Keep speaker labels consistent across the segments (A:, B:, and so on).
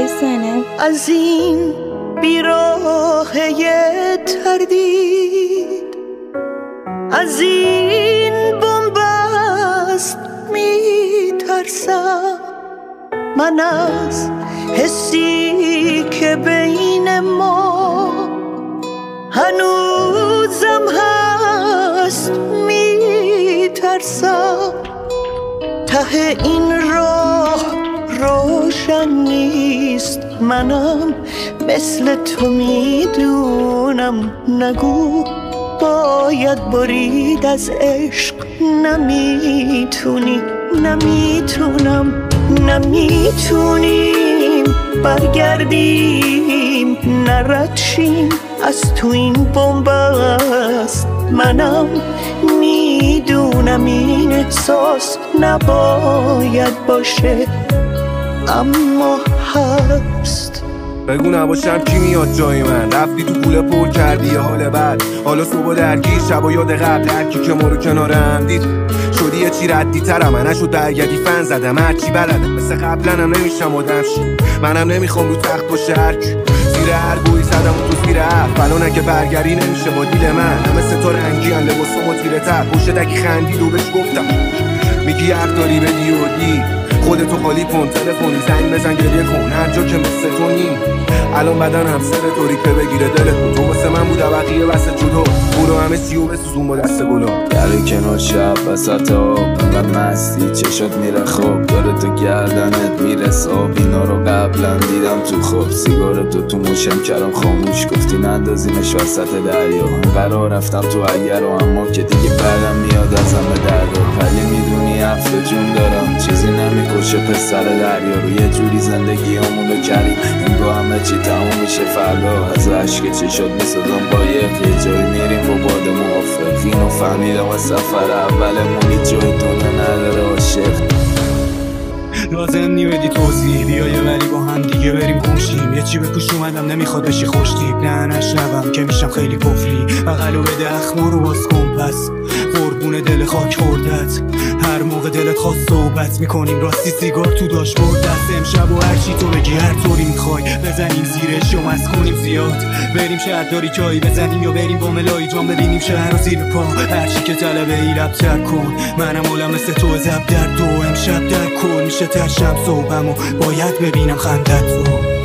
A: سنه
B: از این بیراهه تردید، از این بنبست میترسم. من از حسی که بین ما هنوزم هست میترسم. ته این راه روشن نیست، منم مثل تو میدونم. نگو باید برید از عشق، نمیتونی، نمیتونم، نمیتونیم برگردیم، نردشیم از تو این بنبست. منم میدونم این احساس نباید باشه، اما هست.
C: بگو نباشم کی میاد جای من؟ رفتی تو کوله پر کردی یه حال بد، حالا صبح درگیر شب و یاد قبل. هرکی که ما رو کنارم دید شدی یه چی ردی ترم. من نشد برگردی فن زدم هرچی بلدم، مثل قبلنم نمیشم آدم شی. منم نمیخوام رو تخت باشه هرکی، زیر هر گوی زدم و تو زیر حرف. الان که برگری نمیشه با دیل من، همه ستاره رنگی هن لباسم و تیره تر. پشتکی خندید و بهش گفتم میگی حق داری بدی و دی، خودتو خالی کن، تلفنی زنگ بزن گریه کن هر جا که مثل تو نی. الان بدنم سر تو ریپه بگیره دلت، تو واسه من بود بقیه واسه جدا. برو همه سیو بسوزون با دست گلا.
D: گلی کنار شب وسط آب، انقدر مستی چشات میره خواب، داره تو گردنت میرسه آب. اینا رو قبلا دیدم تو خواب، سیگارتو تو موشم کردم خاموش، گفتی نندازیمش وسط دریا. قرار رفتم تو اگر و اما که دیگه بعدم میاد ازم به دردا. ولی میدونی هفته جون دارم، چیزی نمیکشه پسر دریا رو. یه جوری زندگی همونو کردیم انگاه همه چی تموم میشه فردا. از عشق چشات میسازم قایق، یه جایی میریم با باد موافق. اینو فهمیدم از سفر اولمون هیچ جای دنیا نداره عاشق.
E: لازم نیومدی توضیح، بیا یه ولی با هم دیگه بریم گمشیم. یه چی به پوش اومدم نمیخواد بشی خوشتیب، نه نشنوم که میشم خیلی کفری. بغلو بده اخما رو باز کن پس، قربون دل خاک خوردت. هر موقع دلت خواست صحبت میکنیم، راستی سیگار تو داشبورد دست امشب و هرچی تو بگی هر طوری میخوای بزنیم زیرش یا مست کنیم زیاد. بریم شهرداری چایی بزنیم یا بریم با ملایی جان ببینیم شهر رو زیر پا. هرچی که طلبه ای لبتر کن، منم عالم مثل تو زب در دو. امشب در کل میشه ترشم صبحم و باید ببینم خندت رو.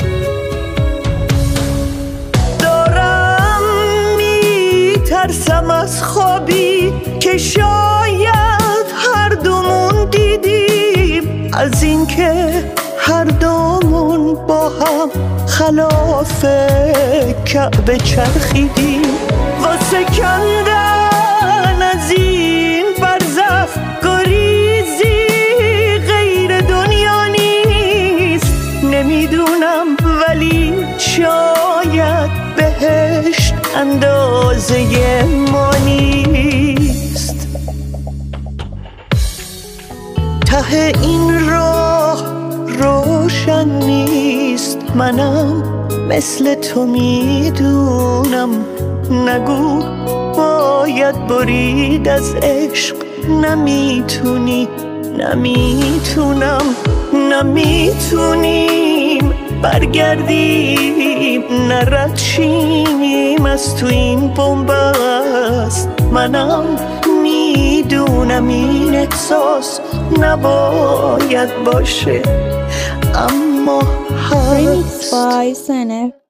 B: دارم میترسم از خوابی که شاید هر دومون دیدیم، از اینکه هر دومون با هم خلاف کعبه چرخیدیم. واسه کندن از این برزخ گریزی غیر دنیا نیست. نمیدونم ولی شاید بهشت اندازه ما نیست. ته این راه روشن نیست، منم مثل تو میدونم. نگو باید برید از عشق، نمیتونی، نمیتونم، نمیتونیم برگردیم، نردشیم از تو این بنبست. منم میدونم این احساس نباید باشه، اما هست.
A: Remix by سنه